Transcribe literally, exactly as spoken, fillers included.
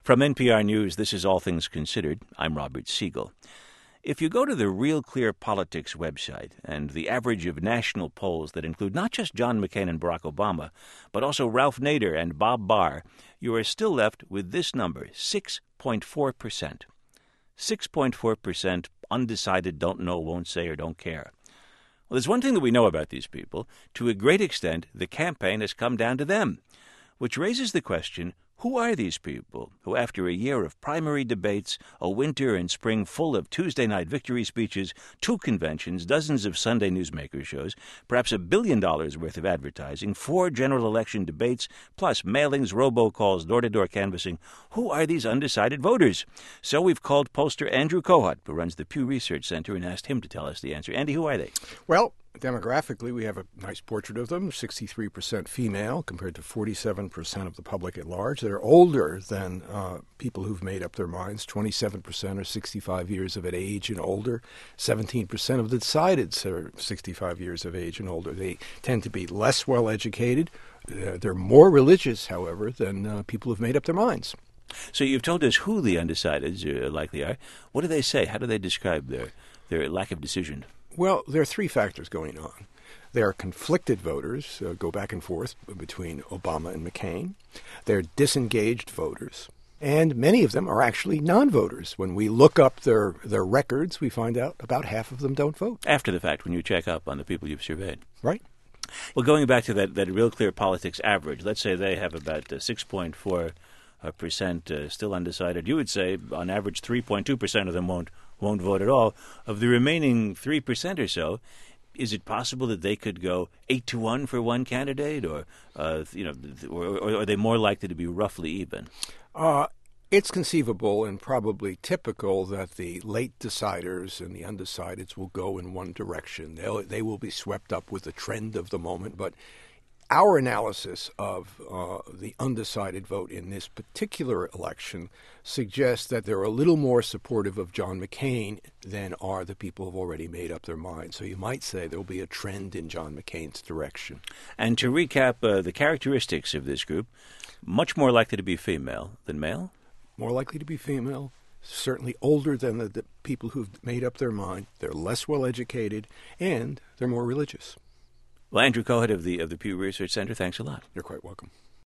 From N P R News, this is All Things Considered. I'm Robert Siegel. If you go to the Real Clear Politics website and the average of national polls that include not just John McCain and Barack Obama, but also Ralph Nader and Bob Barr, you are still left with this number, six point four percent. six point four percent undecided, don't know, won't say, or don't care. Well, there's one thing that we know about these people. To a great extent, the campaign has come down to them, which raises the question, who are these people who, after a year of primary debates, a winter and spring full of Tuesday night victory speeches, two conventions, dozens of Sunday newsmaker shows, perhaps a billion dollars worth of advertising, four general election debates, plus mailings, robocalls, door-to-door canvassing, who are these undecided voters? So we've called pollster Andrew Kohut, who runs the Pew Research Center, and asked him to tell us the answer. Andy, who are they? Well, demographically, we have a nice portrait of them, sixty-three percent female compared to forty-seven percent of the public at large. They're older than uh, people who've made up their minds. twenty-seven percent are sixty-five years of age and older. seventeen percent of the decideds are sixty-five years of age and older. They tend to be less well-educated. Uh, they're more religious, however, than uh, people who've made up their minds. So you've told us who the undecideds uh, likely are. What do they say? How do they describe their, their lack of decision? Well, there are three factors going on. There are conflicted voters, uh, go back and forth between Obama and McCain. There are disengaged voters. And many of them are actually non-voters. When we look up their, their records, we find out about half of them don't vote. After the fact, when you check up on the people you've surveyed. Right. Well, going back to that, that Real Clear Politics average, let's say they have about uh, six point four percent uh, still undecided. You would say, on average, three point two percent of them won't won't vote at all. Of the remaining three percent or so, is it possible that they could go eight to one for one candidate, or uh, you know, or, or are they more likely to be roughly even? Uh, it's conceivable and probably typical that the late deciders and the undecideds will go in one direction. They'll, they will be swept up with the trend of the moment, but our analysis of uh, the undecided vote in this particular election suggests that they're a little more supportive of John McCain than are the people who've already made up their minds. So you might say there'll be a trend in John McCain's direction. And to recap uh, the characteristics of this group, much more likely to be female than male? More likely to be female, certainly older than the, the people who've made up their mind. They're less well-educated, and they're more religious. Well, Andrew Kohut of the of the Pew Research Center, thanks a lot. You're quite welcome.